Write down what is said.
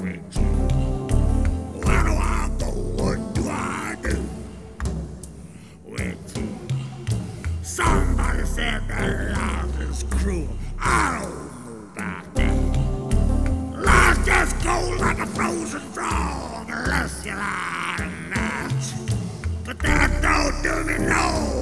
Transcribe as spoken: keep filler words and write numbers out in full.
with you. Where do I go? What do I do with you? Somebody said that life is cruel. I don't know about that. Life just goes like a frozen frog unless you lie to match. But that don't do me no